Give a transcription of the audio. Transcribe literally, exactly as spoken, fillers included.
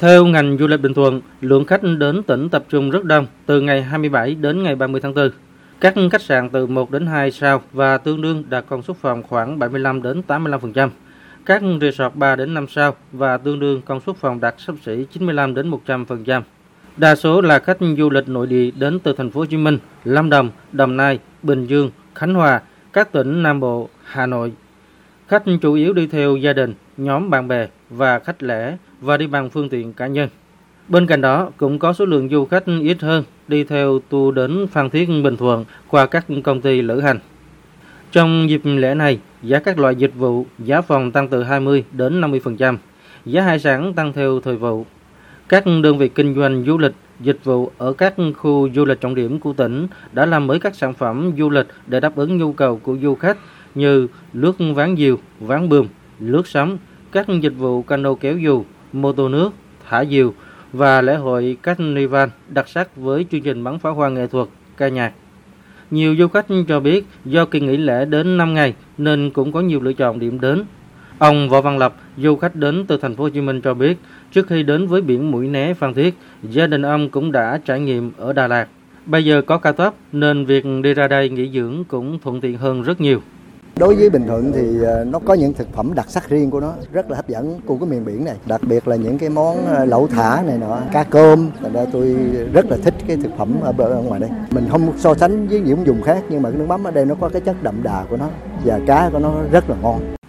Theo ngành du lịch Bình Thuận, lượng khách đến tỉnh tập trung rất đông từ ngày hai mươi bảy đến ngày ba mươi tháng tư. Các khách sạn từ một đến hai sao và tương đương đạt công suất phòng khoảng bảy mươi lăm đến tám mươi lăm phần trăm. Các resort ba đến năm sao và tương đương công suất phòng đạt xấp xỉ chín mươi lăm đến một trăm phần trăm. Đa số là khách du lịch nội địa đến từ thành phố Hồ Chí Minh, Lâm Đồng, Đồng Nai, Bình Dương, Khánh Hòa, các tỉnh Nam Bộ, Hà Nội. Khách chủ yếu đi theo gia đình, nhóm bạn bè và khách lẻ và đi bằng phương tiện cá nhân. Bên cạnh đó, cũng có số lượng du khách ít hơn đi theo tour đến Phan Thiết, Bình Thuận qua các công ty lữ hành. Trong dịp lễ này, giá các loại dịch vụ, giá phòng tăng từ hai mươi đến năm mươi phần trăm, giá hải sản tăng theo thời vụ. Các đơn vị kinh doanh du lịch, dịch vụ ở các khu du lịch trọng điểm của tỉnh đã làm mới các sản phẩm du lịch để đáp ứng nhu cầu của du khách như lướt ván diều, ván buồm, lướt sóng, các dịch vụ cano kéo dù, mô tô nước, thả diều và lễ hội Carnival đặc sắc với chương trình bắn pháo hoa nghệ thuật, ca nhạc. Nhiều du khách cho biết do kỳ nghỉ lễ đến năm ngày nên cũng có nhiều lựa chọn điểm đến. Ông Võ Văn Lập, du khách đến từ thành phố Hồ Chí Minh cho biết, trước khi đến với biển Mũi Né, Phan Thiết, gia đình ông cũng đã trải nghiệm ở Đà Lạt. Bây giờ có cao tốc nên việc đi ra đây nghỉ dưỡng cũng thuận tiện hơn rất nhiều. Đối với Bình Thuận thì nó có những thực phẩm đặc sắc riêng của nó, rất là hấp dẫn của cái miền biển này, đặc biệt là những cái món lẩu thả này nọ, cá cơm, thành ra tôi rất là thích cái thực phẩm ở ngoài đây. Mình không so sánh với những vùng khác nhưng mà cái nước mắm ở đây nó có cái chất đậm đà của nó và cá của nó rất là ngon.